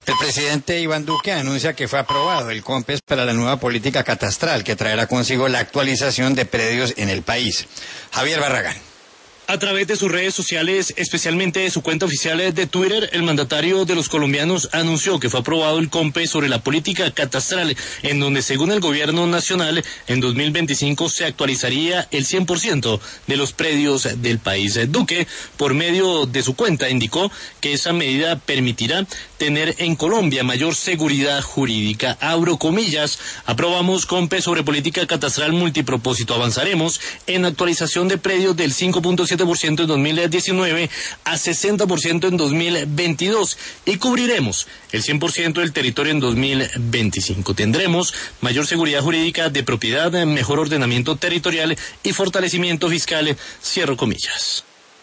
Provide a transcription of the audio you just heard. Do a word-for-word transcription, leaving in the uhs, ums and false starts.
El presidente Iván Duque anuncia que fue aprobado el COMPES para la nueva política catastral que traerá consigo la actualización de predios en el país. Javier Barragán. A través de sus redes sociales, especialmente de su cuenta oficial de Twitter, el mandatario de los colombianos anunció que fue aprobado el COMPES sobre la política catastral, en donde según el gobierno nacional, en dos mil veinticinco se actualizaría el cien por ciento de los predios del país. Duque, por medio de su cuenta, indicó que esa medida permitirá tener en Colombia mayor seguridad jurídica. Abro comillas, aprobamos COMPES sobre política catastral multipropósito. Avanzaremos en actualización de predios del cinco punto siete por ciento en dos mil diecinueve a sesenta por ciento en dos mil veintidós y cubriremos el cien por ciento del territorio en dos mil veinticinco. Tendremos mayor seguridad jurídica de propiedad, mejor ordenamiento territorial y fortalecimiento fiscal. Cierro comillas.